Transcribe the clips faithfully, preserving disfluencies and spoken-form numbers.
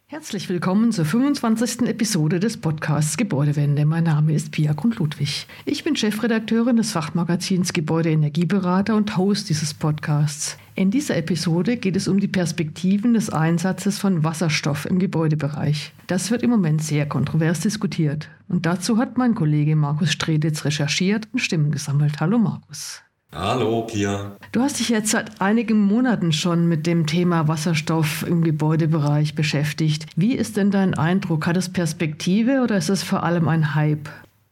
Herzlich willkommen zur fünfundzwanzigsten Episode des Podcasts Gebäudewende. Mein Name ist Pia Grund-Ludwig. Ich bin Chefredakteurin des Fachmagazins Gebäudeenergieberater und Host dieses Podcasts. In dieser Episode geht es um die Perspektiven des Einsatzes von Wasserstoff im Gebäudebereich. Das wird im Moment sehr kontrovers diskutiert. Und dazu hat mein Kollege Markus Streditz recherchiert und Stimmen gesammelt. Hallo Markus. Hallo Pia. Du hast dich jetzt seit einigen Monaten schon mit dem Thema Wasserstoff im Gebäudebereich beschäftigt. Wie ist denn dein Eindruck? Hat es Perspektive oder ist es vor allem ein Hype?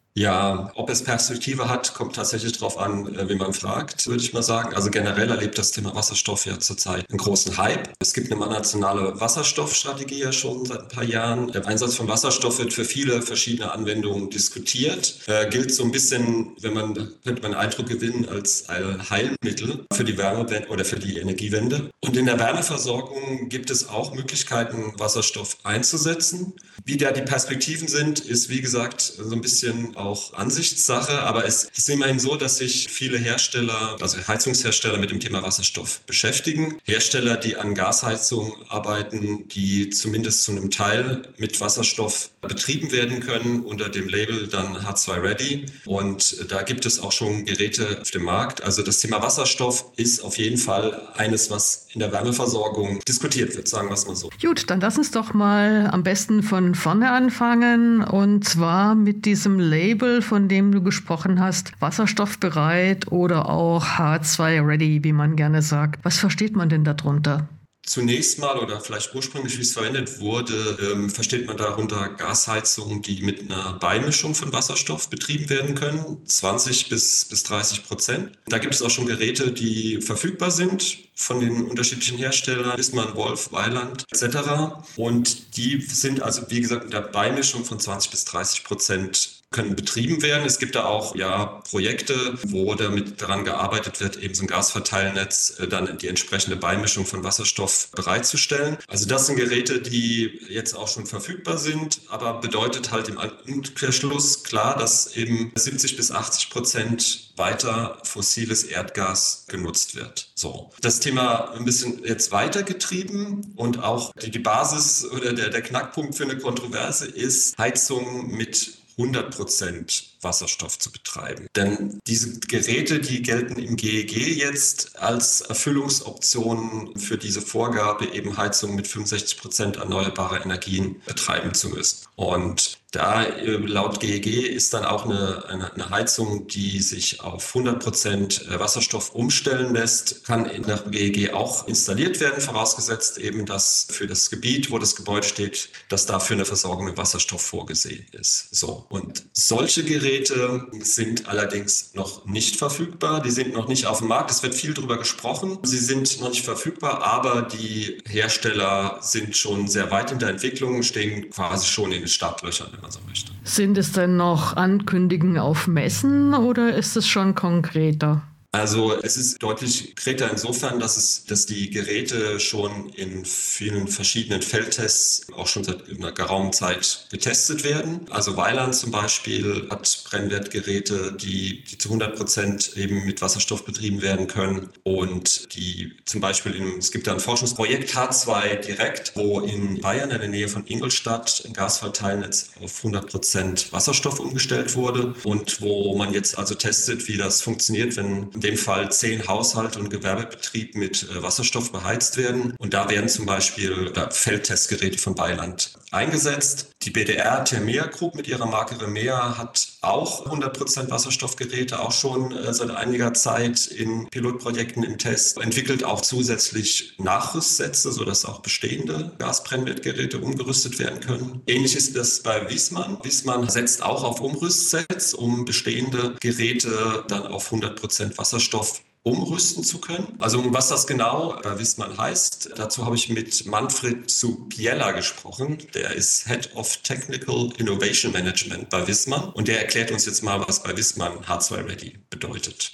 Ja, ob es Perspektive hat, kommt tatsächlich darauf an, wie man fragt, würde ich mal sagen. Also generell erlebt das Thema Wasserstoff ja zurzeit einen großen Hype. Es gibt eine nationale Wasserstoffstrategie ja schon seit ein paar Jahren. Der Einsatz von Wasserstoff wird für viele verschiedene Anwendungen diskutiert. Äh, gilt so ein bisschen, wenn man, könnte man einen Eindruck gewinnen, als ein Heilmittel für die Wärmewende oder für die Energiewende. Und in der Wärmeversorgung gibt es auch Möglichkeiten, Wasserstoff einzusetzen. Wie da die Perspektiven sind, ist wie gesagt so ein bisschen auch Ansichtssache, aber es ist immerhin so, dass sich viele Hersteller, also Heizungshersteller mit dem Thema Wasserstoff beschäftigen. Hersteller, die an Gasheizung arbeiten, die zumindest zu einem Teil mit Wasserstoff betrieben werden können, unter dem Label dann H zwei Ready. Und da gibt es auch schon Geräte auf dem Markt. Also das Thema Wasserstoff ist auf jeden Fall eines, was in der Wärmeversorgung diskutiert wird, sagen wir es mal so. Gut, dann lass uns doch mal am besten von vorne anfangen, und zwar mit diesem Label, von dem du gesprochen hast, wasserstoffbereit oder auch H zwei Ready, wie man gerne sagt. Was versteht man denn darunter? Zunächst mal oder vielleicht ursprünglich, wie es verwendet wurde, ähm, versteht man darunter Gasheizungen, die mit einer Beimischung von Wasserstoff betrieben werden können, zwanzig bis dreißig Prozent. Da gibt es auch schon Geräte, die verfügbar sind von den unterschiedlichen Herstellern, Viessmann, Wolf, Weiland et cetera. Und die sind also, wie gesagt, mit der Beimischung von zwanzig bis dreißig Prozent können betrieben werden. Es gibt da auch ja Projekte, wo damit daran gearbeitet wird, eben so ein Gasverteilnetz äh, dann die entsprechende Beimischung von Wasserstoff bereitzustellen. Also das sind Geräte, die jetzt auch schon verfügbar sind, aber bedeutet halt im Umkehrschluss klar, dass eben siebzig bis achtzig Prozent weiter fossiles Erdgas genutzt wird. So. Das Thema ein bisschen jetzt weitergetrieben und auch die, die Basis oder der, der Knackpunkt für eine Kontroverse ist, Heizung mit hundert Prozent Wasserstoff zu betreiben. Denn diese Geräte, die gelten im G E G jetzt als Erfüllungsoptionen für diese Vorgabe, eben Heizung mit fünfundsechzig Prozent erneuerbarer Energien betreiben zu müssen. Und da laut G E G ist dann auch eine, eine, eine Heizung, die sich auf hundert Prozent Wasserstoff umstellen lässt, kann in der G E G auch installiert werden, vorausgesetzt eben, dass für das Gebiet, wo das Gebäude steht, dass dafür eine Versorgung mit Wasserstoff vorgesehen ist. So. Und solche Geräte sind allerdings noch nicht verfügbar. Die sind noch nicht auf dem Markt. Es wird viel darüber gesprochen. Sie sind noch nicht verfügbar, aber die Hersteller sind schon sehr weit in der Entwicklung, stehen quasi schon in den Startlöchern, wenn man so möchte. Sind es denn noch Ankündigungen auf Messen oder ist es schon konkreter? Also es ist deutlich konkreter insofern, dass es, dass die Geräte schon in vielen verschiedenen Feldtests auch schon seit einer geraumen Zeit getestet werden. Also Weiland zum Beispiel hat Brennwertgeräte, die, die zu hundert Prozent eben mit Wasserstoff betrieben werden können und die zum Beispiel, in, es gibt da ein Forschungsprojekt H zwei Direkt, wo in Bayern in der Nähe von Ingolstadt ein Gasverteilnetz auf hundert Prozent Wasserstoff umgestellt wurde und wo man jetzt also testet, wie das funktioniert, wenn in dem Fall zehn Haushalte und Gewerbebetrieb mit äh, Wasserstoff beheizt werden. Und da werden zum Beispiel äh, Feldtestgeräte von Weiland eingesetzt. Die B D R Thermea Group mit ihrer Marke Remea hat auch hundert Prozent Wasserstoffgeräte, auch schon äh, seit einiger Zeit in Pilotprojekten im Test, entwickelt auch zusätzlich Nachrüstsätze, sodass auch bestehende Gasbrennwertgeräte umgerüstet werden können. Ähnlich ist das bei Viessmann. Viessmann setzt auch auf Umrüstsets, um bestehende Geräte dann auf hundert Prozent Wasserstoff umrüsten zu können. Also was das genau bei Viessmann heißt, dazu habe ich mit Manfred Zugiela gesprochen. Der ist Head of Technical Innovation Management bei Viessmann und der erklärt uns jetzt mal, was bei Viessmann H zwei Ready bedeutet.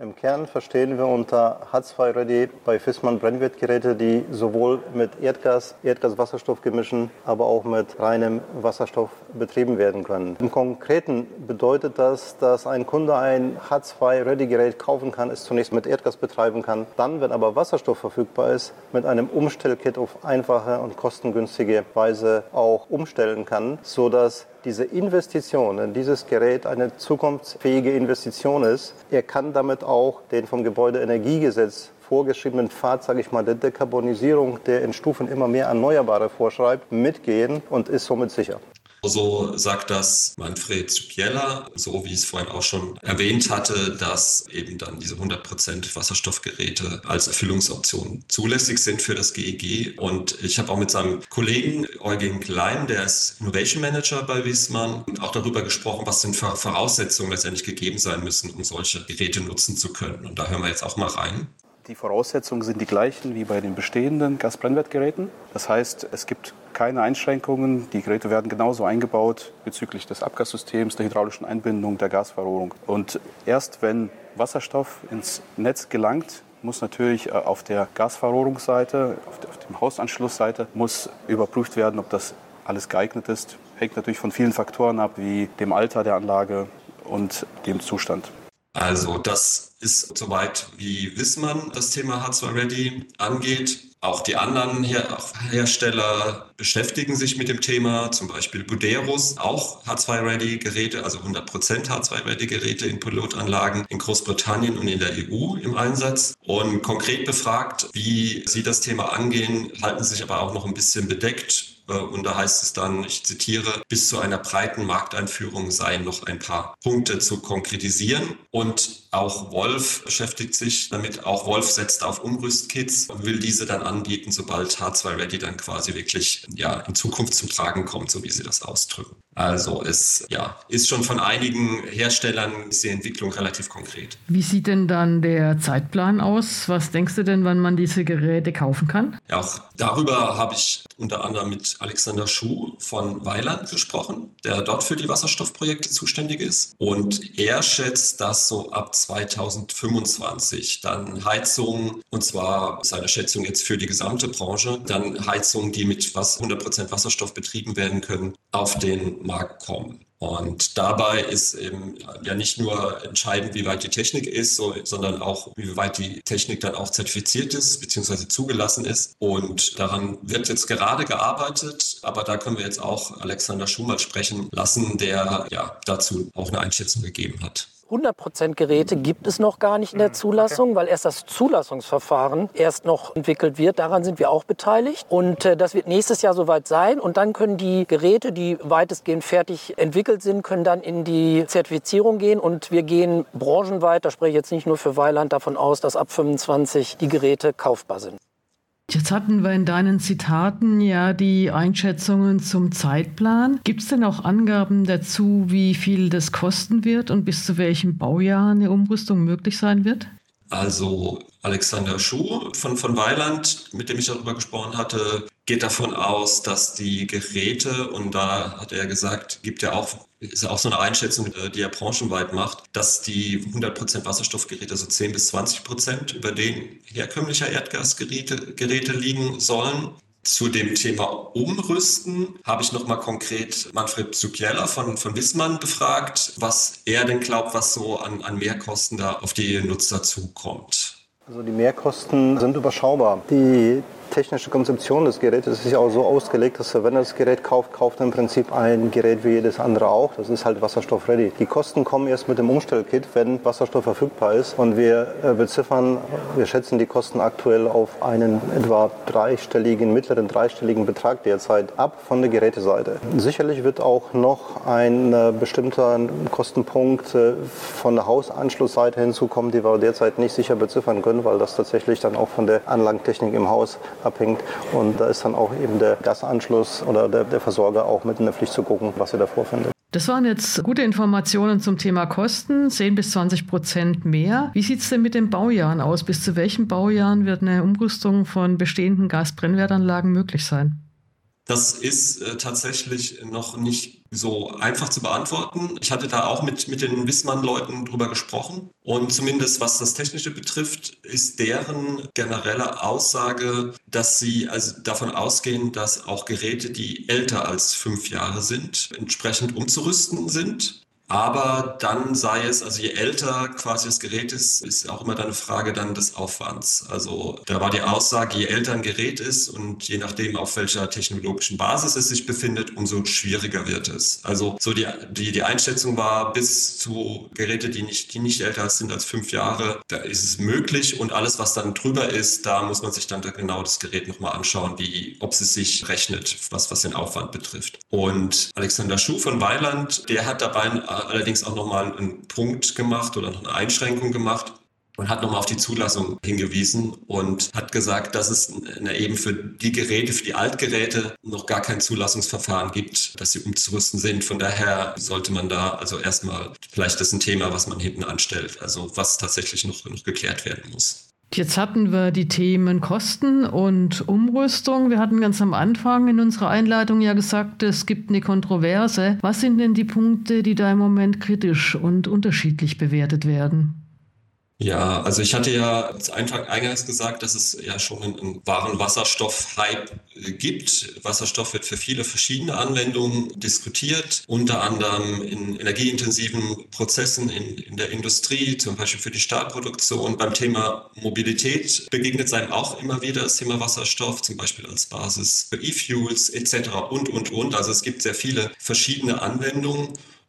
Im Kern verstehen wir unter H zwei Ready bei Viessmann Brennwertgeräte, die sowohl mit Erdgas, Erdgas-Wasserstoff-Gemischen, aber auch mit reinem Wasserstoff betrieben werden können. Im Konkreten bedeutet das, dass ein Kunde ein H zwei Ready Gerät kaufen kann, es zunächst mit Erdgas betreiben kann, dann, wenn aber Wasserstoff verfügbar ist, mit einem Umstellkit auf einfache und kostengünstige Weise auch umstellen kann, sodass diese Investition in dieses Gerät eine zukunftsfähige Investition ist. Er kann damit auch den vom Gebäudeenergiegesetz vorgeschriebenen Pfad, sage ich mal, der Dekarbonisierung, der in Stufen immer mehr Erneuerbare vorschreibt, mitgehen und ist somit sicher. So sagt das Manfred Zupiela, so wie ich es vorhin auch schon erwähnt hatte, dass eben dann diese hundert Prozent Wasserstoffgeräte als Erfüllungsoption zulässig sind für das G E G. Und ich habe auch mit seinem Kollegen Eugen Klein, der ist Innovation Manager bei Viessmann, auch darüber gesprochen, was denn für Voraussetzungen letztendlich gegeben sein müssen, um solche Geräte nutzen zu können. Und da hören wir jetzt auch mal rein. Die Voraussetzungen sind die gleichen wie bei den bestehenden Gasbrennwertgeräten. Das heißt, es gibt keine Einschränkungen. Die Geräte werden genauso eingebaut bezüglich des Abgassystems, der hydraulischen Einbindung, der Gasverrohrung. Und erst wenn Wasserstoff ins Netz gelangt, muss natürlich auf der Gasverrohrungsseite, auf der, auf der Hausanschlussseite, muss überprüft werden, ob das alles geeignet ist. Hängt natürlich von vielen Faktoren ab, wie dem Alter der Anlage und dem Zustand. Also das ist soweit, wie Viessmann das Thema H zwei Ready angeht. Auch die anderen Her- Hersteller beschäftigen sich mit dem Thema, zum Beispiel Buderus, auch H zwei Ready Geräte, also hundert Prozent H zwei Ready Geräte in Pilotanlagen in Großbritannien und in der E U im Einsatz. Und konkret befragt, wie sie das Thema angehen, halten sich aber auch noch ein bisschen bedeckt. Und da heißt es dann, ich zitiere, bis zu einer breiten Markteinführung seien noch ein paar Punkte zu konkretisieren. Und auch Wolf beschäftigt sich damit. Auch Wolf setzt auf Umrüstkits und will diese dann anbieten, sobald H zwei Ready dann quasi wirklich ja, in Zukunft zum Tragen kommt, so wie sie das ausdrücken. Also es ja, ist schon von einigen Herstellern ist die Entwicklung relativ konkret. Wie sieht denn dann der Zeitplan aus? Was denkst du denn, wann man diese Geräte kaufen kann? Ja, auch darüber habe ich unter anderem mit Alexander Schuh von Weiland gesprochen, der dort für die Wasserstoffprojekte zuständig ist. Und er schätzt, dass so ab zweitausendfünfundzwanzig dann Heizungen, und zwar seine Schätzung jetzt für die gesamte Branche, dann Heizungen, die mit hundert Prozent Wasserstoff betrieben werden können, auf den Markt kommen. Und dabei ist eben ja nicht nur entscheidend, wie weit die Technik ist, so, sondern auch, wie weit die Technik dann auch zertifiziert ist, beziehungsweise zugelassen ist. Und daran wird jetzt gerade gearbeitet. Aber da können wir jetzt auch Alexander Schuh sprechen lassen, der ja dazu auch eine Einschätzung gegeben hat. hundert Prozent Geräte gibt es noch gar nicht in der Zulassung, weil erst das Zulassungsverfahren erst noch entwickelt wird. Daran sind wir auch beteiligt. Und äh, das wird nächstes Jahr soweit sein. Und dann können die Geräte, die weitestgehend fertig entwickelt sind, können dann in die Zertifizierung gehen. Und wir gehen branchenweit, da spreche ich jetzt nicht nur für Weiland, davon aus, dass ab fünfundzwanzig die Geräte kaufbar sind. Jetzt hatten wir in deinen Zitaten ja die Einschätzungen zum Zeitplan. Gibt es denn auch Angaben dazu, wie viel das kosten wird und bis zu welchem Baujahr eine Umrüstung möglich sein wird? Also Alexander Schuh von, von Weiland, mit dem ich darüber gesprochen hatte, geht davon aus, dass die Geräte, und da hat er gesagt, gibt ja auch, ist ja auch so eine Einschätzung, die er branchenweit macht, dass die hundert Prozent Wasserstoffgeräte so zehn bis zwanzig Prozent über den herkömmlicher Erdgasgeräte Geräte liegen sollen. Zu dem Thema Umrüsten habe ich nochmal konkret Manfred Zupiela von, von Viessmann befragt, was er denn glaubt, was so an, an Mehrkosten da auf die Nutzer zukommt. Also die Mehrkosten sind überschaubar. Die technische Konzeption des Gerätes ist ja auch so ausgelegt, dass wenn er das Gerät kauft, kauft er im Prinzip ein Gerät wie jedes andere auch. Das ist halt Wasserstoff-ready. Die Kosten kommen erst mit dem Umstellkit, wenn Wasserstoff verfügbar ist. Und wir äh, beziffern, wir schätzen die Kosten aktuell auf einen etwa dreistelligen, mittleren dreistelligen Betrag derzeit ab von der Geräteseite. Sicherlich wird auch noch ein äh, bestimmter Kostenpunkt äh, von der Hausanschlussseite hinzukommen, die wir derzeit nicht sicher beziffern können, weil das tatsächlich dann auch von der Anlagentechnik im Haus abhängt. Und da ist dann auch eben der Gasanschluss oder der, der Versorger auch mit in der Pflicht zu gucken, was er da vorfindet. Das waren jetzt gute Informationen zum Thema Kosten, zehn bis zwanzig Prozent mehr. Wie sieht es denn mit den Baujahren aus? Bis zu welchen Baujahren wird eine Umrüstung von bestehenden Gasbrennwertanlagen möglich sein? Das ist äh, tatsächlich noch nicht so einfach zu beantworten. Ich hatte da auch mit, mit den Wissmann-Leuten drüber gesprochen. Und zumindest was das Technische betrifft, ist deren generelle Aussage, dass sie also davon ausgehen, dass auch Geräte, die älter als fünf Jahre sind, entsprechend umzurüsten sind. Aber dann sei es, also je älter quasi das Gerät ist, ist auch immer dann eine Frage dann des Aufwands. Also da war die Aussage, je älter ein Gerät ist und je nachdem, auf welcher technologischen Basis es sich befindet, umso schwieriger wird es. Also so die, die, die Einschätzung war, bis zu Geräte, die nicht, die nicht älter sind als fünf Jahre, da ist es möglich. Und alles, was dann drüber ist, da muss man sich dann da genau das Gerät nochmal anschauen, wie, ob es sich rechnet, was, was den Aufwand betrifft. Und Alexander Schuh von Weiland, der hat dabei allerdings auch nochmal einen Punkt gemacht oder noch eine Einschränkung gemacht und hat nochmal auf die Zulassung hingewiesen und hat gesagt, dass es eben für die Geräte, für die Altgeräte noch gar kein Zulassungsverfahren gibt, dass sie umzurüsten sind. Von daher sollte man da also erstmal, vielleicht das ist ein Thema, was man hinten anstellt, also was tatsächlich noch, noch geklärt werden muss. Jetzt hatten wir die Themen Kosten und Umrüstung. Wir hatten ganz am Anfang in unserer Einleitung ja gesagt, es gibt eine Kontroverse. Was sind denn die Punkte, die da im Moment kritisch und unterschiedlich bewertet werden? Ja, also ich hatte ja eingangs gesagt, dass es ja schon einen, einen wahren Wasserstoff-Hype gibt. Wasserstoff wird für viele verschiedene Anwendungen diskutiert, unter anderem in energieintensiven Prozessen in, in der Industrie, zum Beispiel für die Stahlproduktion. Beim Thema Mobilität begegnet es einem auch immer wieder das Thema Wasserstoff, zum Beispiel als Basis für E-Fuels et cetera und, und, und. Also es gibt sehr viele verschiedene Anwendungen.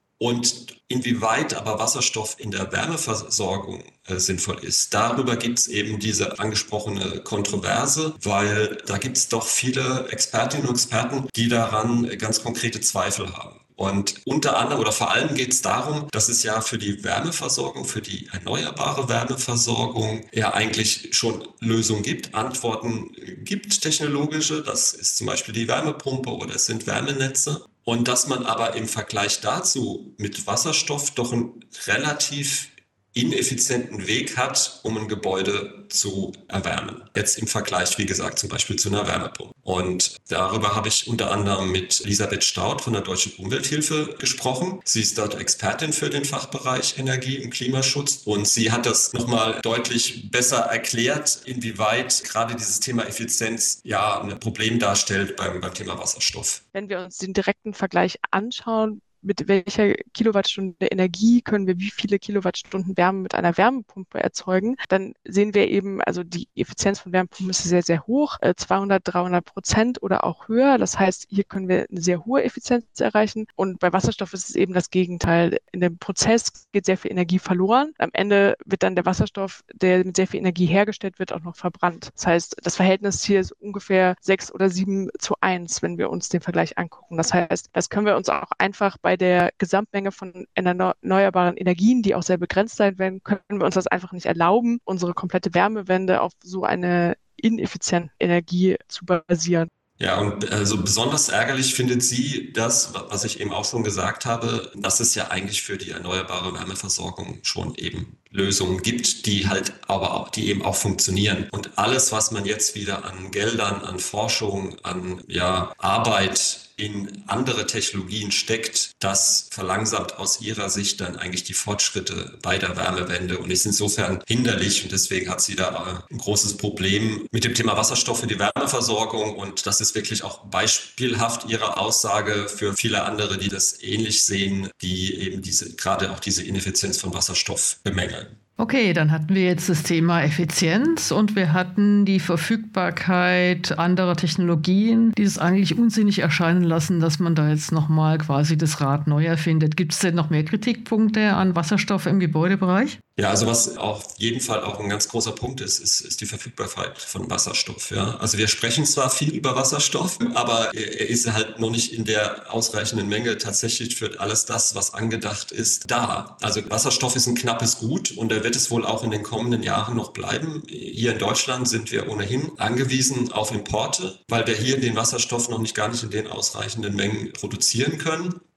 Und inwieweit aber Wasserstoff in der Wärmeversorgung äh, sinnvoll ist, darüber gibt es eben diese angesprochene Kontroverse, weil da gibt es doch viele Expertinnen und Experten, die daran ganz konkrete Zweifel haben. Und unter anderem oder vor allem geht es darum, dass es ja für die Wärmeversorgung, für die erneuerbare Wärmeversorgung ja eigentlich schon Lösungen gibt, Antworten gibt, technologische. Das ist zum Beispiel die Wärmepumpe oder es sind Wärmenetze. Und dass man aber im Vergleich dazu mit Wasserstoff doch einen relativ ineffizienten Weg hat, um ein Gebäude zu erwärmen. Jetzt im Vergleich, wie gesagt, zum Beispiel zu einer Wärmepumpe. Und darüber habe ich unter anderem mit Elisabeth Staudt von der Deutschen Umwelthilfe gesprochen. Sie ist dort Expertin für den Fachbereich Energie und Klimaschutz und sie hat das nochmal deutlich besser erklärt, inwieweit gerade dieses Thema Effizienz ja ein Problem darstellt beim, beim Thema Wasserstoff. Wenn wir uns den direkten Vergleich anschauen, mit welcher Kilowattstunde Energie können wir wie viele Kilowattstunden Wärme mit einer Wärmepumpe erzeugen, dann sehen wir eben, also die Effizienz von Wärmepumpen ist sehr, sehr hoch, zweihundert, dreihundert Prozent oder auch höher. Das heißt, hier können wir eine sehr hohe Effizienz erreichen. Und bei Wasserstoff ist es eben das Gegenteil. In dem Prozess geht sehr viel Energie verloren. Am Ende wird dann der Wasserstoff, der mit sehr viel Energie hergestellt wird, auch noch verbrannt. Das heißt, das Verhältnis hier ist ungefähr sechs oder sieben zu eins, wenn wir uns den Vergleich angucken. Das heißt, das können wir uns auch einfach bei Bei der Gesamtmenge von erneuerbaren Energien, die auch sehr begrenzt sein werden, können wir uns das einfach nicht erlauben, unsere komplette Wärmewende auf so eine ineffiziente Energie zu basieren. Ja, und also besonders ärgerlich findet sie das, was ich eben auch schon gesagt habe, dass es ja eigentlich für die erneuerbare Wärmeversorgung schon eben Lösungen gibt, die halt aber auch, die eben auch funktionieren. Und alles, was man jetzt wieder an Geldern, an Forschung, an ja, Arbeit in andere Technologien steckt, das verlangsamt aus ihrer Sicht dann eigentlich die Fortschritte bei der Wärmewende und ist insofern hinderlich und deswegen hat sie da ein großes Problem mit dem Thema Wasserstoff für die Wärmeversorgung und das ist wirklich auch beispielhaft ihre Aussage für viele andere, die das ähnlich sehen, die eben diese, gerade auch diese Ineffizienz von Wasserstoff bemängeln. Okay, dann hatten wir jetzt das Thema Effizienz und wir hatten die Verfügbarkeit anderer Technologien, die es eigentlich unsinnig erscheinen lassen, dass man da jetzt nochmal quasi das Rad neu erfindet. Gibt es denn noch mehr Kritikpunkte an Wasserstoff im Gebäudebereich? Ja, also was auf jeden Fall auch ein ganz großer Punkt ist, ist, ist die Verfügbarkeit von Wasserstoff. Ja. Also wir sprechen zwar viel über Wasserstoff, aber er ist halt noch nicht in der ausreichenden Menge tatsächlich für alles das, was angedacht ist, da. Also Wasserstoff ist ein knappes Gut und er wird es wohl auch in den kommenden Jahren noch bleiben. Hier in Deutschland sind wir ohnehin angewiesen auf Importe, weil wir hier den Wasserstoff noch nicht gar nicht in den ausreichenden Mengen produzieren können.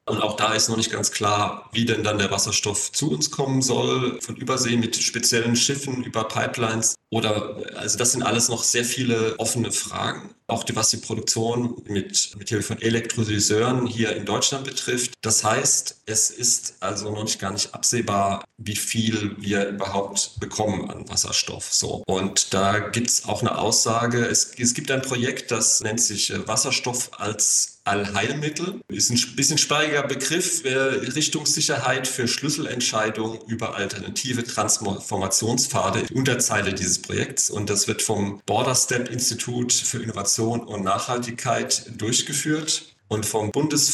Und auch da ist noch nicht ganz klar, wie denn dann der Wasserstoff zu uns kommen soll, von Übersee mit speziellen Schiffen über Pipelines. Oder, also das sind alles noch sehr viele offene Fragen. Auch die, was die Produktion mit, mit Hilfe von Elektrolyseuren hier in Deutschland betrifft. Das heißt, es ist also noch nicht gar nicht absehbar, wie viel wir überhaupt bekommen an Wasserstoff. So. Und da gibt es auch eine Aussage, es, es gibt ein Projekt, das nennt sich Wasserstoff als Allheilmittel. Ist ein bisschen sperriger Begriff, Richtungssicherheit für Schlüsselentscheidungen über alternative Transformationspfade, die Unterzeile dieses Projekts. Und das wird vom Border Step Institut für Innovation und Nachhaltigkeit durchgeführt und vom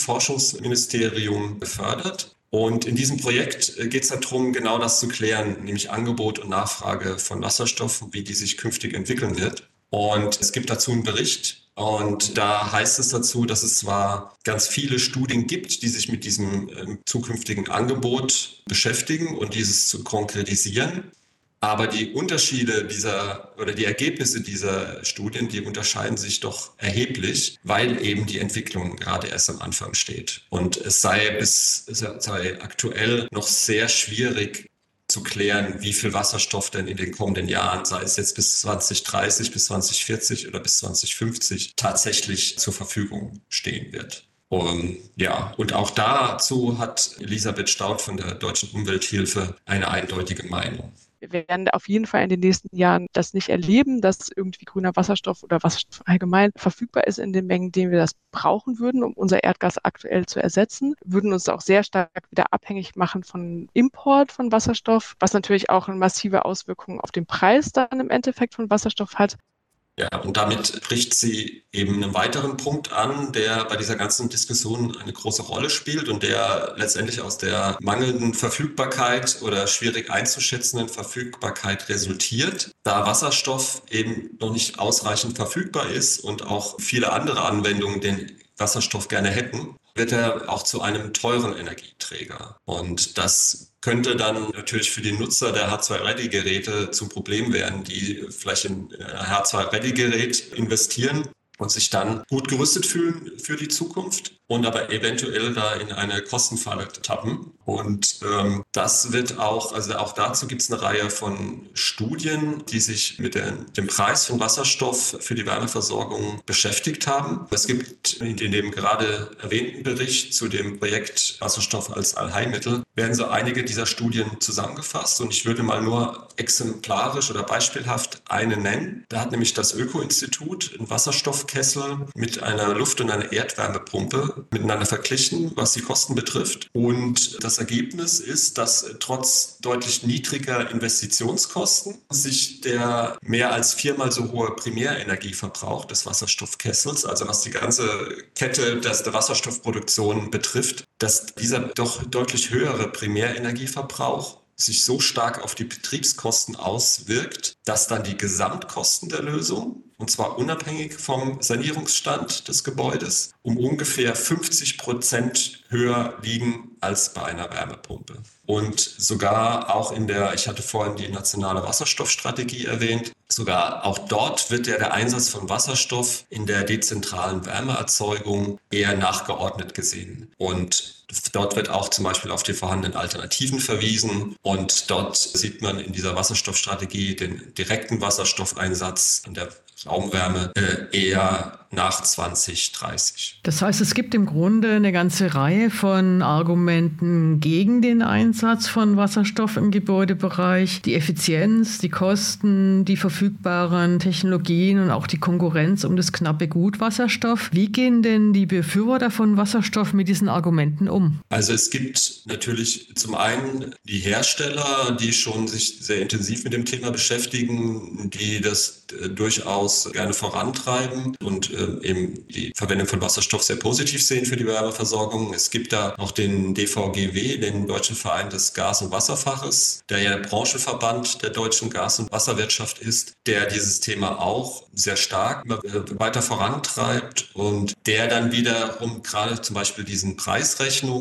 Bundesforschungsministerium gefördert. Und in diesem Projekt geht es darum, genau das zu klären, nämlich Angebot und Nachfrage von Wasserstoff, wie die sich künftig entwickeln wird. Und es gibt dazu einen Bericht. Und da heißt es dazu, dass es zwar ganz viele Studien gibt, die sich mit diesem äh, zukünftigen Angebot beschäftigen und dieses zu konkretisieren. Aber die Unterschiede dieser oder die Ergebnisse dieser Studien, die unterscheiden sich doch erheblich, weil eben die Entwicklung gerade erst am Anfang steht. Und es sei bis es sei aktuell noch sehr schwierig zu klären, wie viel Wasserstoff denn in den kommenden Jahren, sei es jetzt bis zwanzig dreißig, bis zwanzig vierzig oder bis zwanzig fünfzig, tatsächlich zur Verfügung stehen wird. Und, ja, und auch dazu hat Elisabeth Staudt von der Deutschen Umwelthilfe eine eindeutige Meinung. Wir werden auf jeden Fall in den nächsten Jahren das nicht erleben, dass irgendwie grüner Wasserstoff oder Wasserstoff allgemein verfügbar ist in den Mengen, denen wir das brauchen würden, um unser Erdgas aktuell zu ersetzen. Würden uns auch sehr stark wieder abhängig machen von Import von Wasserstoff, was natürlich auch eine massive Auswirkung auf den Preis dann im Endeffekt von Wasserstoff hat. Ja, und damit spricht sie eben einen weiteren Punkt an, der bei dieser ganzen Diskussion eine große Rolle spielt und der letztendlich aus der mangelnden Verfügbarkeit oder schwierig einzuschätzenden Verfügbarkeit resultiert, da Wasserstoff eben noch nicht ausreichend verfügbar ist und auch viele andere Anwendungen den Wasserstoff gerne hätten, wird er auch zu einem teuren Energieträger. Und das könnte dann natürlich für die Nutzer der H zwei Ready Geräte zum Problem werden, die vielleicht in ein H zwei Ready Gerät investieren und sich dann gut gerüstet fühlen für die Zukunft und aber eventuell da in eine Kostenfalle tappen. Und ähm, das wird auch, also auch dazu gibt es eine Reihe von Studien, die sich mit der, dem Preis von Wasserstoff für die Wärmeversorgung beschäftigt haben. Es gibt in dem gerade erwähnten Bericht zu dem Projekt Wasserstoff als Allheilmittel, werden so einige dieser Studien zusammengefasst. Und ich würde mal nur exemplarisch oder beispielhaft eine nennen. Da hat nämlich das Öko-Institut einen Wasserstoffkessel mit einer Luft- und einer Erdwärmepumpe miteinander verglichen, was die Kosten betrifft. Und das Ergebnis ist, dass trotz deutlich niedriger Investitionskosten sich der mehr als viermal so hohe Primärenergieverbrauch des Wasserstoffkessels, also was die ganze Kette der Wasserstoffproduktion betrifft, dass dieser doch deutlich höhere Primärenergieverbrauch sich so stark auf die Betriebskosten auswirkt, dass dann die Gesamtkosten der Lösung, und zwar unabhängig vom Sanierungsstand des Gebäudes, um ungefähr fünfzig Prozent höher liegen als bei einer Wärmepumpe. Und sogar auch in der, ich hatte vorhin die nationale Wasserstoffstrategie erwähnt, sogar auch dort wird ja der Einsatz von Wasserstoff in der dezentralen Wärmeerzeugung eher nachgeordnet gesehen. Und dort wird auch zum Beispiel auf die vorhandenen Alternativen verwiesen. Und dort sieht man in dieser Wasserstoffstrategie den direkten Wasserstoffeinsatz in der Raumwärme äh, eher nach zwanzig dreißig. Das heißt, es gibt im Grunde eine ganze Reihe von Argumenten gegen den Einsatz von Wasserstoff im Gebäudebereich. Die Effizienz, die Kosten, die verfügbaren Technologien und auch die Konkurrenz um das knappe Gut Wasserstoff. Wie gehen denn die Befürworter von Wasserstoff mit diesen Argumenten um? Also es gibt natürlich zum einen die Hersteller, die schon sich sehr intensiv mit dem Thema beschäftigen, die das äh, durchaus gerne vorantreiben und äh, eben die Verwendung von Wasserstoff sehr positiv sehen für die Wärmeversorgung. Es gibt da auch den D V G W, den Deutschen Verein des Gas- und Wasserfaches, der ja der Branchenverband der deutschen Gas- und Wasserwirtschaft ist, der dieses Thema auch sehr stark weiter vorantreibt und der dann wiederum gerade zum Beispiel diesen Preisrechnungen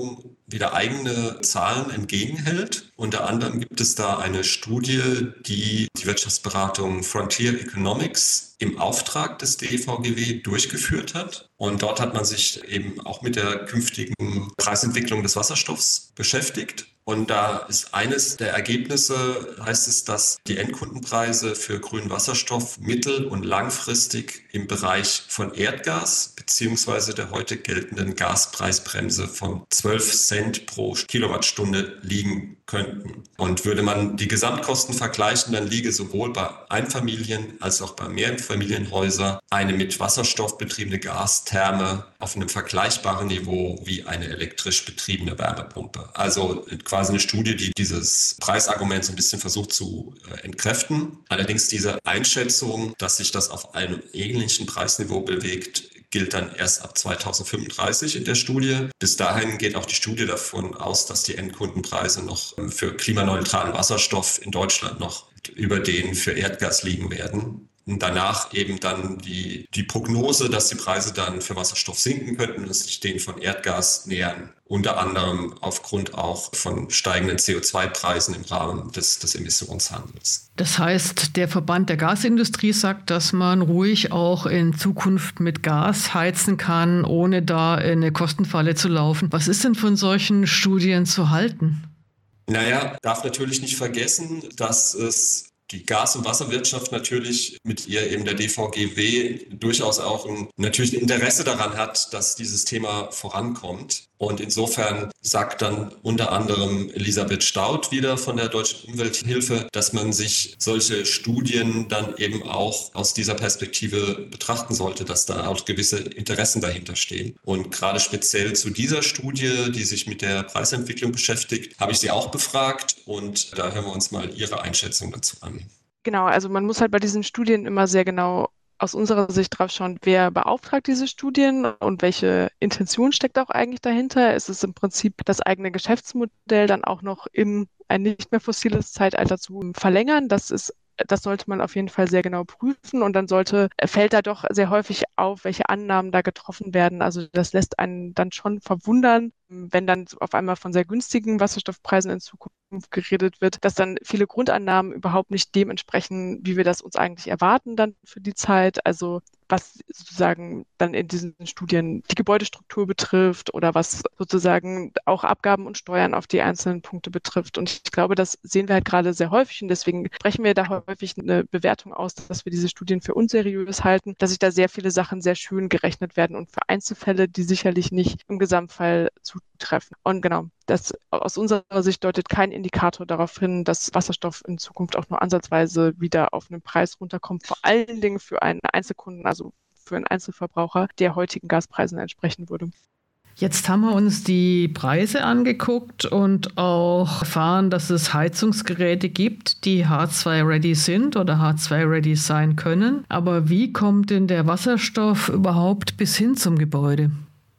wieder eigene Zahlen entgegenhält. Unter anderem gibt es da eine Studie, die die Wirtschaftsberatung Frontier Economics im Auftrag des D V G W durchgeführt hat. Und dort hat man sich eben auch mit der künftigen Preisentwicklung des Wasserstoffs beschäftigt. Und da ist eines der Ergebnisse, heißt es, dass die Endkundenpreise für grünen Wasserstoff mittel- und langfristig im Bereich von Erdgas beziehungsweise der heute geltenden Gaspreisbremse von zwölf Cent pro Kilowattstunde liegen könnten. Und würde man die Gesamtkosten vergleichen, dann liege sowohl bei Einfamilien- als auch bei Mehrfamilienhäusern eine mit Wasserstoff betriebene Gastherme auf einem vergleichbaren Niveau wie eine elektrisch betriebene Wärmepumpe. Also quasi eine Studie, die dieses Preisargument so ein bisschen versucht zu äh, entkräften. Allerdings diese Einschätzung, dass sich das auf einem ähnlichen Preisniveau bewegt, gilt dann erst ab zweitausendfünfunddreißig in der Studie. Bis dahin geht auch die Studie davon aus, dass die Endkundenpreise noch für klimaneutralen Wasserstoff in Deutschland noch über denen für Erdgas liegen werden. Und danach eben dann die, die Prognose, dass die Preise dann für Wasserstoff sinken könnten und sich denen von Erdgas nähern. Unter anderem aufgrund auch von steigenden C O zwei Preisen im Rahmen des, des Emissionshandels. Das heißt, der Verband der Gasindustrie sagt, dass man ruhig auch in Zukunft mit Gas heizen kann, ohne da in eine Kostenfalle zu laufen. Was ist denn von solchen Studien zu halten? Naja, darf natürlich nicht vergessen, dass es die Gas- und Wasserwirtschaft natürlich mit ihr eben der D V G W durchaus auch ein, natürlich ein Interesse daran hat, dass dieses Thema vorankommt. Und insofern sagt dann unter anderem Elisabeth Staudt wieder von der Deutschen Umwelthilfe, dass man sich solche Studien dann eben auch aus dieser Perspektive betrachten sollte, dass da auch gewisse Interessen dahinter stehen. Und gerade speziell zu dieser Studie, die sich mit der Preisentwicklung beschäftigt, habe ich sie auch befragt und da hören wir uns mal ihre Einschätzung dazu an. Genau, also man muss halt bei diesen Studien immer sehr genau aus unserer Sicht drauf schauen, wer beauftragt diese Studien und welche Intention steckt auch eigentlich dahinter. Es ist im Prinzip das eigene Geschäftsmodell dann auch noch in ein nicht mehr fossiles Zeitalter zu verlängern. Das ist Das sollte man auf jeden Fall sehr genau prüfen und dann sollte, fällt da doch sehr häufig auf, welche Annahmen da getroffen werden. Also das lässt einen dann schon verwundern, wenn dann auf einmal von sehr günstigen Wasserstoffpreisen in Zukunft geredet wird, dass dann viele Grundannahmen überhaupt nicht dem entsprechen, wie wir das uns eigentlich erwarten dann für die Zeit. Also was sozusagen dann in diesen Studien die Gebäudestruktur betrifft oder was sozusagen auch Abgaben und Steuern auf die einzelnen Punkte betrifft. Und ich glaube, das sehen wir halt gerade sehr häufig und deswegen sprechen wir da häufig eine Bewertung aus, dass wir diese Studien für unseriös halten, dass sich da sehr viele Sachen sehr schön gerechnet werden und für Einzelfälle, die sicherlich nicht im Gesamtfall zutreffen. Und genau, das aus unserer Sicht deutet kein Indikator darauf hin, dass Wasserstoff in Zukunft auch nur ansatzweise wieder auf einen Preis runterkommt, vor allen Dingen für einen Einzelkunden, also für einen Einzelverbraucher, der heutigen Gaspreisen entsprechen würde. Jetzt haben wir uns die Preise angeguckt und auch erfahren, dass es Heizungsgeräte gibt, die H zwei ready sind oder H zwei ready sein können. Aber wie kommt denn der Wasserstoff überhaupt bis hin zum Gebäude?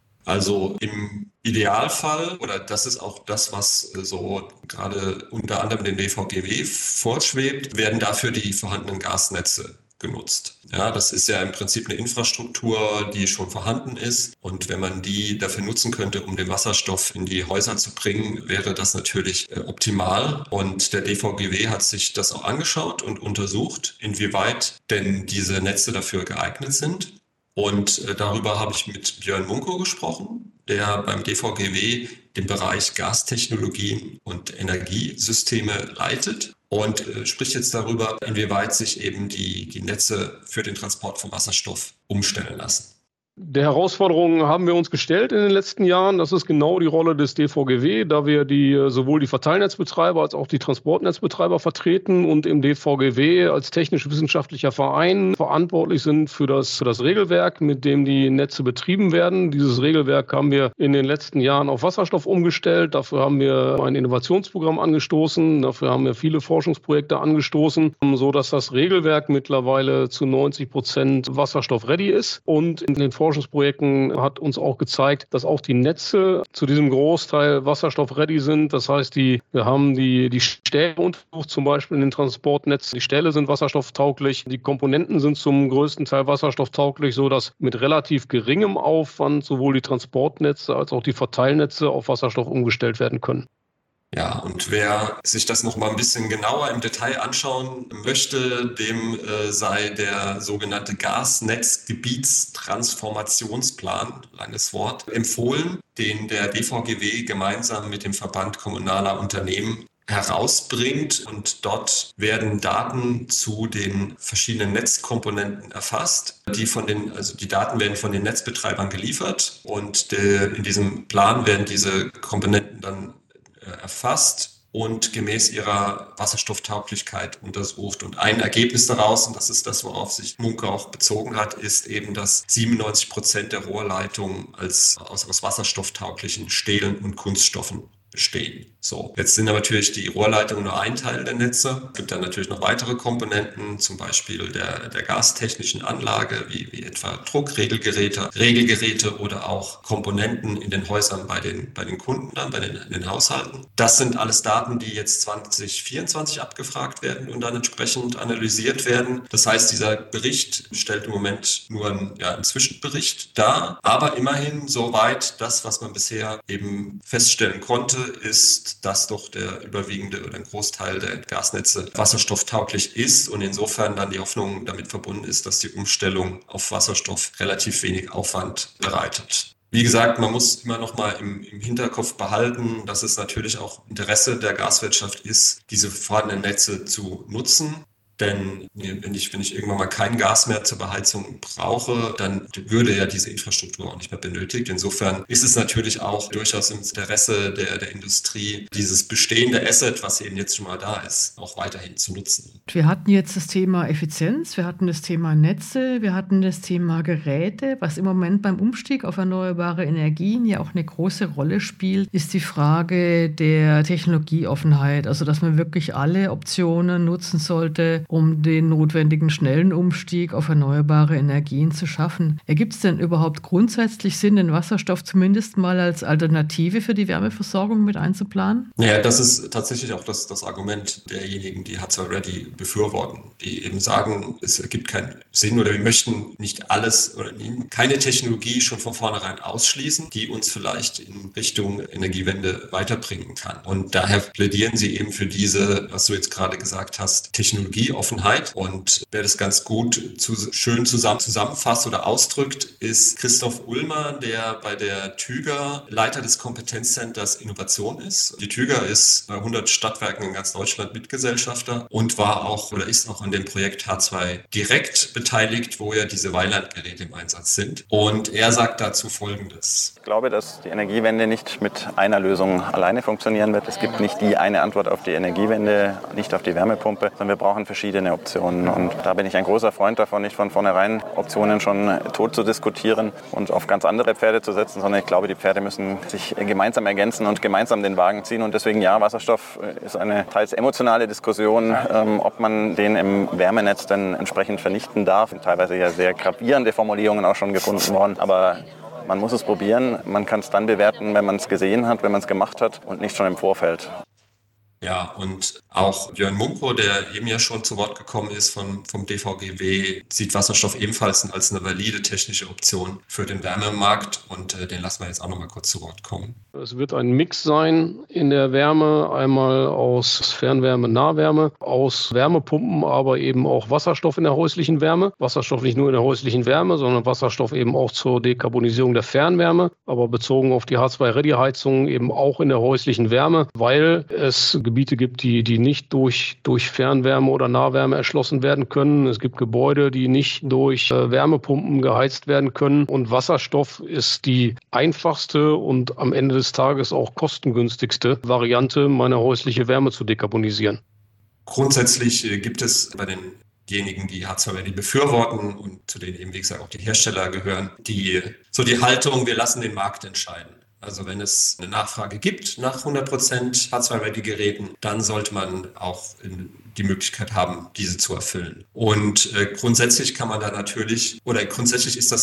Also im Idealfall, oder das ist auch das, was so gerade unter anderem dem D V G W vorschwebt, werden dafür die vorhandenen Gasnetze genutzt. Ja, das ist ja im Prinzip eine Infrastruktur, die schon vorhanden ist. Und wenn man die dafür nutzen könnte, um den Wasserstoff in die Häuser zu bringen, wäre das natürlich äh, optimal. Und der D V G W hat sich das auch angeschaut und untersucht, inwieweit denn diese Netze dafür geeignet sind. Und äh, darüber habe ich mit Björn Munko gesprochen, der beim D V G W den Bereich Gastechnologien und Energiesysteme leitet. Und äh, spricht jetzt darüber, inwieweit sich eben die, die Netze für den Transport von Wasserstoff umstellen lassen. Der Herausforderung haben wir uns gestellt in den letzten Jahren. Das ist genau die Rolle des D V G W, da wir die, sowohl die Verteilnetzbetreiber als auch die Transportnetzbetreiber vertreten und im D V G W als technisch-wissenschaftlicher Verein verantwortlich sind für das, für das Regelwerk, mit dem die Netze betrieben werden. Dieses Regelwerk haben wir in den letzten Jahren auf Wasserstoff umgestellt. Dafür haben wir ein Innovationsprogramm angestoßen. Dafür haben wir viele Forschungsprojekte angestoßen, so dass das Regelwerk mittlerweile zu neunzig Prozent Wasserstoff-ready ist. Und in den Forschungsprojekten Forschungsprojekten hat uns auch gezeigt, dass auch die Netze zu diesem Großteil wasserstoff-ready sind. Das heißt, die, wir haben die, die Stähle untersucht, zum Beispiel in den Transportnetzen. Die Stähle sind wasserstofftauglich. Die Komponenten sind zum größten Teil wasserstofftauglich, sodass mit relativ geringem Aufwand sowohl die Transportnetze als auch die Verteilnetze auf Wasserstoff umgestellt werden können. Ja, und wer sich das noch mal ein bisschen genauer im Detail anschauen möchte, dem äh, sei der sogenannte Gasnetzgebietstransformationsplan, langes Wort, empfohlen, den der D V G W gemeinsam mit dem Verband kommunaler Unternehmen herausbringt, und dort werden Daten zu den verschiedenen Netzkomponenten erfasst. Die von den, also die Daten werden von den Netzbetreibern geliefert, und de, in diesem Plan werden diese Komponenten dann erfasst und gemäß ihrer Wasserstofftauglichkeit untersucht. Und ein Ergebnis daraus, und das ist das, worauf sich Munke auch bezogen hat, ist eben, dass siebenundneunzig Prozent der Rohrleitungen als, aus, aus wasserstofftauglichen Stählen und Kunststoffen bestehen. So, jetzt sind natürlich die Rohrleitungen nur ein Teil der Netze. Es gibt dann natürlich noch weitere Komponenten, zum Beispiel der, der gastechnischen Anlage, wie, wie etwa Druckregelgeräte, Regelgeräte oder auch Komponenten in den Häusern bei den, bei den Kunden, dann bei den, in den Haushalten. Das sind alles Daten, die jetzt zwanzig vierundzwanzig abgefragt werden und dann entsprechend analysiert werden. Das heißt, dieser Bericht stellt im Moment nur einen, ja, einen Zwischenbericht dar, aber immerhin soweit das, was man bisher eben feststellen konnte, ist, dass doch der überwiegende oder ein Großteil der Gasnetze wasserstofftauglich ist und insofern dann die Hoffnung damit verbunden ist, dass die Umstellung auf Wasserstoff relativ wenig Aufwand bereitet. Wie gesagt, man muss immer noch mal im, im Hinterkopf behalten, dass es natürlich auch Interesse der Gaswirtschaft ist, diese vorhandenen Netze zu nutzen. Denn wenn ich, wenn ich irgendwann mal kein Gas mehr zur Beheizung brauche, dann würde ja diese Infrastruktur auch nicht mehr benötigt. Insofern ist es natürlich auch durchaus im Interesse der, der Industrie, dieses bestehende Asset, was eben jetzt schon mal da ist, auch weiterhin zu nutzen. Wir hatten jetzt das Thema Effizienz, wir hatten das Thema Netze, wir hatten das Thema Geräte. Was im Moment beim Umstieg auf erneuerbare Energien ja auch eine große Rolle spielt, ist die Frage der Technologieoffenheit. Also dass man wirklich alle Optionen nutzen sollte, um den notwendigen schnellen Umstieg auf erneuerbare Energien zu schaffen. Ergibt es denn überhaupt grundsätzlich Sinn, den Wasserstoff zumindest mal als Alternative für die Wärmeversorgung mit einzuplanen? Ja, das ist tatsächlich auch das, das Argument derjenigen, die H zwei Ready befürworten, die eben sagen, es ergibt keinen Sinn oder wir möchten nicht alles oder keine Technologie schon von vornherein ausschließen, die uns vielleicht in Richtung Energiewende weiterbringen kann. Und daher plädieren sie eben für diese, was du jetzt gerade gesagt hast, Technologie Offenheit. Und wer das ganz gut zu, schön zusammen, zusammenfasst oder ausdrückt, ist Christoph Ulmer, der bei der Tüger Leiter des Kompetenzcenters Innovation ist. Die Tüger ist bei hundert Stadtwerken in ganz Deutschland Mitgesellschafter und war auch oder ist auch an dem Projekt H zwei direkt beteiligt, wo ja diese Weilandgeräte im Einsatz sind. Und er sagt dazu Folgendes. Ich glaube, dass die Energiewende nicht mit einer Lösung alleine funktionieren wird. Es gibt nicht die eine Antwort auf die Energiewende, nicht auf die Wärmepumpe, sondern wir brauchen verschiedene Optionen. Und da bin ich ein großer Freund davon, nicht von vornherein Optionen schon tot zu diskutieren und auf ganz andere Pferde zu setzen, sondern ich glaube, die Pferde müssen sich gemeinsam ergänzen und gemeinsam den Wagen ziehen. Und deswegen, ja, Wasserstoff ist eine teils emotionale Diskussion, ähm, ob man den im Wärmenetz dann entsprechend vernichten darf. Teilweise ja sehr gravierende Formulierungen auch schon gefunden worden, aber man muss es probieren. Man kann es dann bewerten, wenn man es gesehen hat, wenn man es gemacht hat und nicht schon im Vorfeld. Ja, und auch Björn Munko, der eben ja schon zu Wort gekommen ist von, vom D V G W, sieht Wasserstoff ebenfalls als eine valide technische Option für den Wärmemarkt und äh, den lassen wir jetzt auch noch mal kurz zu Wort kommen. Es wird ein Mix sein in der Wärme, einmal aus Fernwärme, Nahwärme, aus Wärmepumpen, aber eben auch Wasserstoff in der häuslichen Wärme. Wasserstoff nicht nur in der häuslichen Wärme, sondern Wasserstoff eben auch zur Dekarbonisierung der Fernwärme, aber bezogen auf die H zwei Ready Heizung eben auch in der häuslichen Wärme, weil es Gebiete gibt, die, die nicht durch, durch Fernwärme oder Nahwärme erschlossen werden können. Es gibt Gebäude, die nicht durch äh, Wärmepumpen geheizt werden können. Und Wasserstoff ist die einfachste und am Ende des Tages auch kostengünstigste Variante, meine häusliche Wärme zu dekarbonisieren. Grundsätzlich äh, gibt es bei den diejenigen, die H zwei Ready befürworten und zu denen eben, wie gesagt, auch die Hersteller gehören, die so die Haltung, wir lassen den Markt entscheiden. Also wenn es eine Nachfrage gibt nach hundert Prozent H zwei Ready Geräten, dann sollte man auch die Möglichkeit haben, diese zu erfüllen. Und äh, grundsätzlich kann man da natürlich, oder grundsätzlich ist das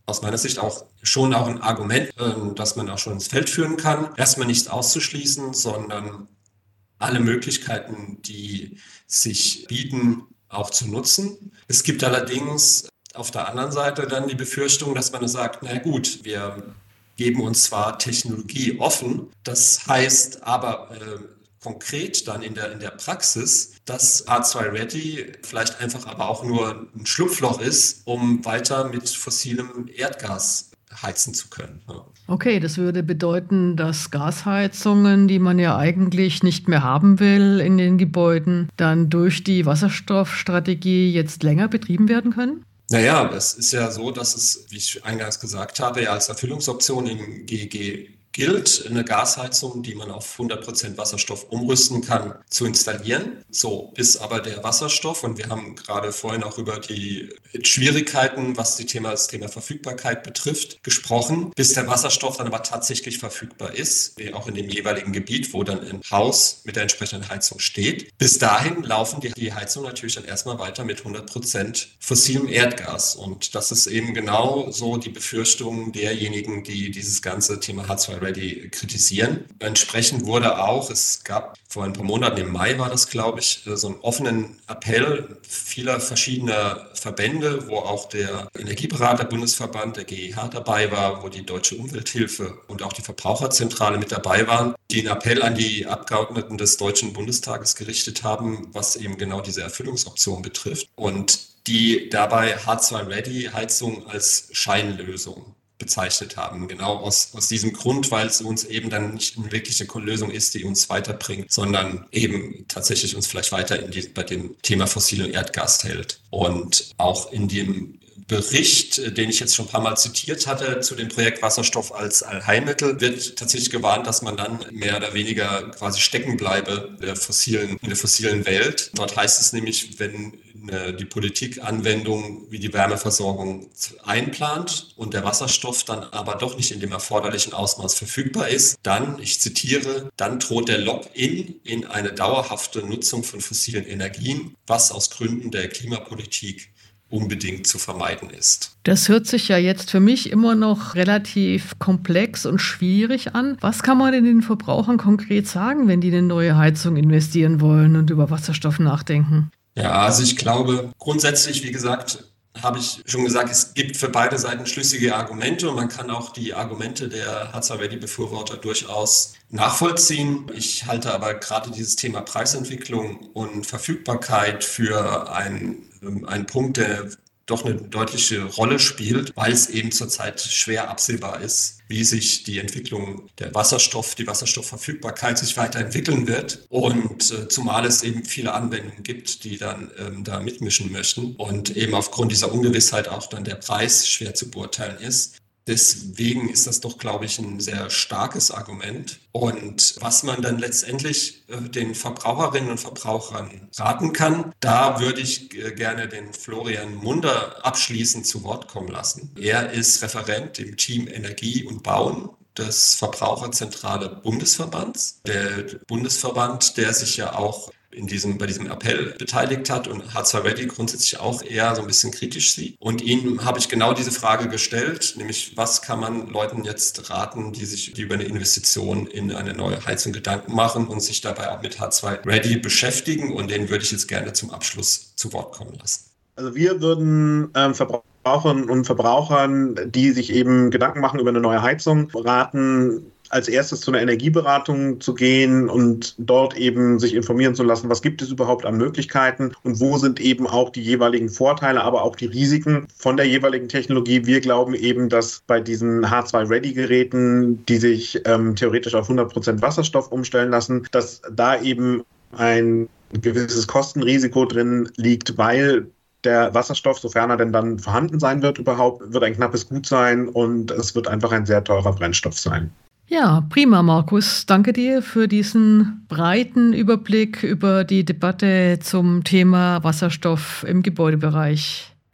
aus meiner Sicht auch schon auch ein Argument, das man auch schon ins Feld führen kann. Erstmal nicht auszuschließen, sondern alle Möglichkeiten, die sich bieten, auch zu nutzen. Es gibt allerdings auf der anderen Seite dann die Befürchtung, dass man sagt, na gut, wir geben uns zwar Technologie offen, das heißt aber äh, konkret dann in der, in der Praxis, dass H zwei Ready vielleicht einfach aber auch nur ein Schlupfloch ist, um weiter mit fossilem Erdgas heizen zu können. Ja. Okay, das würde bedeuten, dass Gasheizungen, die man ja eigentlich nicht mehr haben will in den Gebäuden, dann durch die Wasserstoffstrategie jetzt länger betrieben werden können? Naja, es ist ja so, dass es, wie ich eingangs gesagt habe, ja als Erfüllungsoption im G E G gilt, eine Gasheizung, die man auf hundert Prozent Wasserstoff umrüsten kann, zu installieren. So, bis aber der Wasserstoff, und wir haben gerade vorhin auch über die Schwierigkeiten, was die Thema, das Thema Verfügbarkeit betrifft, gesprochen, bis der Wasserstoff dann aber tatsächlich verfügbar ist, auch in dem jeweiligen Gebiet, wo dann ein Haus mit der entsprechenden Heizung steht. Bis dahin laufen die, die Heizungen natürlich dann erstmal weiter mit hundert Prozent fossilem Erdgas. Und das ist eben genau so die Befürchtung derjenigen, die dieses ganze Thema H zwei Ready kritisieren. Entsprechend wurde auch, es gab vor ein paar Monaten, im Mai war das, glaube ich, so einen offenen Appell vieler verschiedener Verbände, wo auch der Energieberater-Bundesverband, der G E H, dabei war, wo die Deutsche Umwelthilfe und auch die Verbraucherzentrale mit dabei waren, die einen Appell an die Abgeordneten des Deutschen Bundestages gerichtet haben, was eben genau diese Erfüllungsoption betrifft und die dabei H zwei Ready Heizung als Scheinlösung bezeichnet haben. Genau aus, aus diesem Grund, weil es uns eben dann nicht eine wirkliche Lösung ist, die uns weiterbringt, sondern eben tatsächlich uns vielleicht weiter in die, bei dem Thema fossilen Erdgas hält. Und auch in dem Bericht, den ich jetzt schon ein paar Mal zitiert hatte, zu dem Projekt Wasserstoff als Allheilmittel, wird tatsächlich gewarnt, dass man dann mehr oder weniger quasi stecken bleibe in der fossilen, in der fossilen Welt. Dort heißt es nämlich, wenn die Politik Anwendungen wie die Wärmeversorgung einplant und der Wasserstoff dann aber doch nicht in dem erforderlichen Ausmaß verfügbar ist, dann, ich zitiere, dann droht der Lock-in in eine dauerhafte Nutzung von fossilen Energien, was aus Gründen der Klimapolitik unbedingt zu vermeiden ist. Das hört sich ja jetzt für mich immer noch relativ komplex und schwierig an. Was kann man denn den Verbrauchern konkret sagen, wenn die in eine neue Heizung investieren wollen und über Wasserstoff nachdenken? Ja, also ich glaube, grundsätzlich, wie gesagt, habe ich schon gesagt, es gibt für beide Seiten schlüssige Argumente und man kann auch die Argumente der H zwei Ready-Befürworter durchaus nachvollziehen. Ich halte aber gerade dieses Thema Preisentwicklung und Verfügbarkeit für einen, einen Punkt, der doch eine deutliche Rolle spielt, weil es eben zurzeit schwer absehbar ist, wie sich die Entwicklung der Wasserstoff, die Wasserstoffverfügbarkeit sich weiterentwickeln wird. Und äh, zumal es eben viele Anwendungen gibt, die dann ähm, da mitmischen möchten und eben aufgrund dieser Ungewissheit auch dann der Preis schwer zu beurteilen ist. Deswegen ist das doch, glaube ich, ein sehr starkes Argument. Und was man dann letztendlich äh, den Verbraucherinnen und Verbrauchern raten kann, da würde ich äh, gerne den Florian Munder abschließend zu Wort kommen lassen. Er ist Referent im Team Energie und Bauen des Verbraucherzentrale Bundesverbands. Der Bundesverband, der sich ja auch in diesem, bei diesem Appell beteiligt hat und H zwei Ready grundsätzlich auch eher so ein bisschen kritisch sieht. Und ihm habe ich genau diese Frage gestellt, nämlich was kann man Leuten jetzt raten, die sich die über eine Investition in eine neue Heizung Gedanken machen und sich dabei auch mit H zwei Ready beschäftigen, und den würde ich jetzt gerne zum Abschluss zu Wort kommen lassen. Also wir würden ähm, Verbraucherinnen und Verbrauchern, die sich eben Gedanken machen über eine neue Heizung, raten, als erstes zu einer Energieberatung zu gehen und dort eben sich informieren zu lassen, was gibt es überhaupt an Möglichkeiten und wo sind eben auch die jeweiligen Vorteile, aber auch die Risiken von der jeweiligen Technologie. Wir glauben eben, dass bei diesen H zwei Ready Geräten, die sich ähm, theoretisch auf hundert Prozent Wasserstoff umstellen lassen, dass da eben ein gewisses Kostenrisiko drin liegt, weil der Wasserstoff, sofern er denn dann vorhanden sein wird überhaupt, wird ein knappes Gut sein und es wird einfach ein sehr teurer Brennstoff sein. Ja, prima, Markus. Danke dir für diesen breiten Überblick über die Debatte zum Thema Wasserstoff im Gebäudebereich.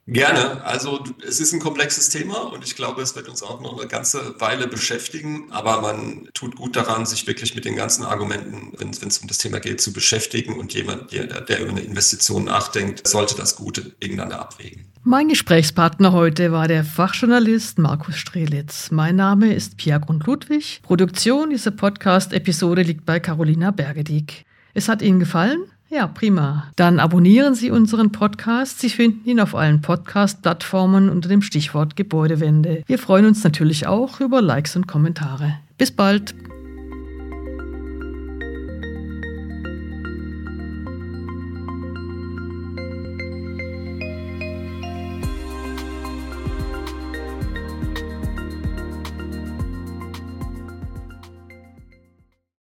Gerne. Also es ist ein komplexes Thema und ich glaube, es wird uns auch noch eine ganze Weile beschäftigen. Aber man tut gut daran, sich wirklich mit den ganzen Argumenten, wenn es um das Thema geht, zu beschäftigen. Und jemand, der, der über eine Investition nachdenkt, sollte das Gute gegeneinander abwägen. Mein Gesprächspartner heute war der Fachjournalist Markus Strelitz. Mein Name ist Pia Grund-Ludwig. Produktion dieser Podcast-Episode liegt bei Carolina Bergedick. Es hat Ihnen gefallen? Ja, prima. Dann abonnieren Sie unseren Podcast. Sie finden ihn auf allen Podcast-Plattformen unter dem Stichwort Gebäudewende. Wir freuen uns natürlich auch über Likes und Kommentare. Bis bald!